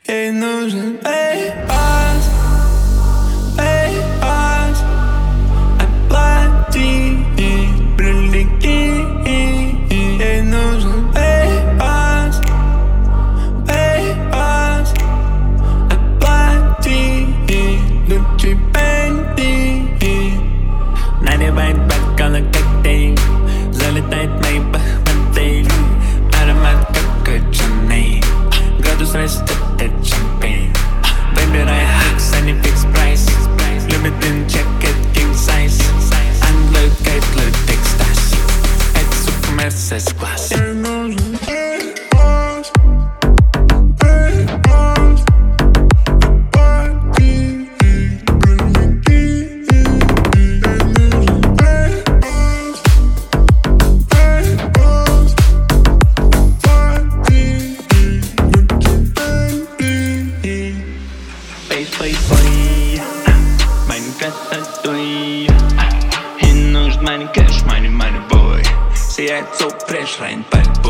Ей нужен A-Pass, A-Pass. Оплати, прилети. Ей нужен A-Pass, A-Pass. Оплати, Gucci Fendi. Надевает бокалы коктейль, залетает Maybach модель. Аромат как Chanel, градус растет от шампейн. Выбирай фикс, а не фикс прайс. Любит инчекет king size. Английский клуб экстаз. Это супер-мерсес класс. Meine Katatouille. Hin нужен money, cash, money, money boy. Sie hat so fresh rein,